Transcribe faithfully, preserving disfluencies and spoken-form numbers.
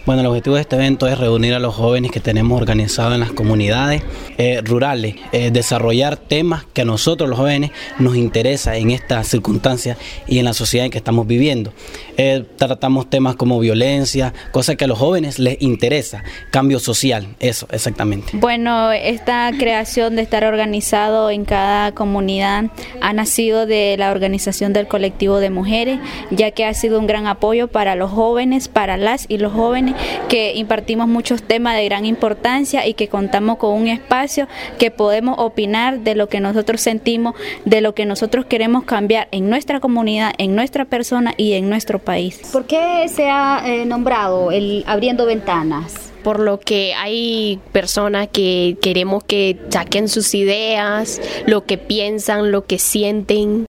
Bueno, el objetivo de este evento es reunir a los jóvenes que tenemos organizados en las comunidades eh, rurales, eh, desarrollar temas que a nosotros los jóvenes nos interesa en estas circunstancias y en la sociedad en que estamos viviendo. Eh, tratamos temas como violencia, cosas que a los jóvenes les interesa, cambio social, eso exactamente. Bueno, esta creación de estar organizado en cada comunidad ha nacido de la organización del colectivo de mujeres, ya que ha sido un gran apoyo para los jóvenes, para las y los jóvenes, que impartimos muchos temas de gran importancia y que contamos con un espacio que podemos opinar de lo que nosotros sentimos, de lo que nosotros queremos cambiar en nuestra comunidad, en nuestra persona y en nuestro país. ¿Por qué se ha eh, nombrado el Abriendo Ventanas? Por lo que hay personas que queremos que saquen sus ideas, lo que piensan, lo que sienten.